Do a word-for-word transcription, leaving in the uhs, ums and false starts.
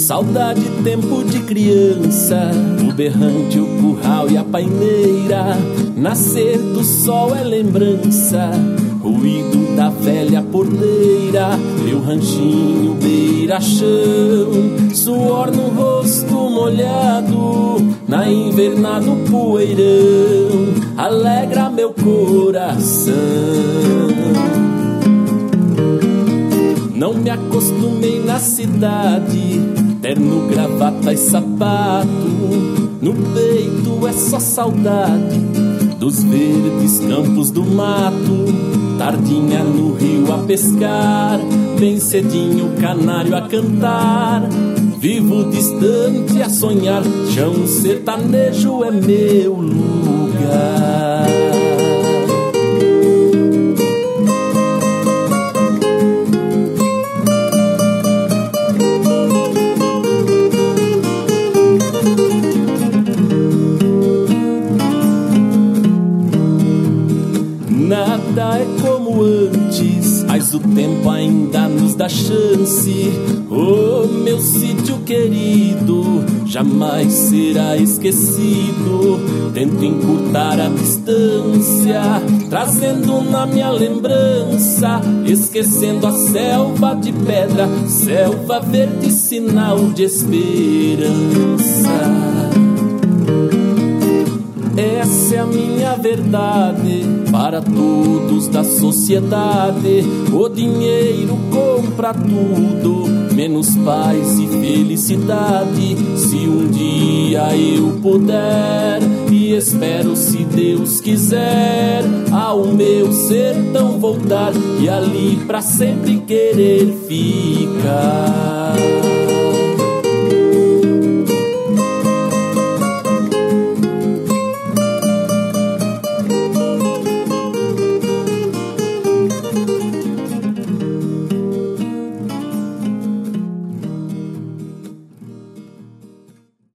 Saudade, tempo de criança, o berrante, o curral e a paineira. Nascer do sol é lembrança, ruído da velha porteira. Meu ranchinho beira-chão, suor no rosto molhado, na invernada o poeirão alegra meu coração. Não me acostumei na cidade, terno, gravata e sapato. No peito é só saudade dos verdes campos do mato. Tardinha no rio a pescar, bem cedinho o canário a cantar. Vivo distante a sonhar, chão sertanejo é meu lugar. Nada é como antes, mas o tempo ainda nos dá chance. Oh, meu sítio querido, jamais será esquecido. Tento encurtar a distância, trazendo na minha lembrança, esquecendo a selva de pedra, selva verde, sinal de esperança. Essa é a minha verdade para todos da sociedade. O dinheiro compra tudo, menos paz e felicidade. Se um dia eu puder, e espero se Deus quiser, ao meu sertão voltar e ali pra sempre querer ficar.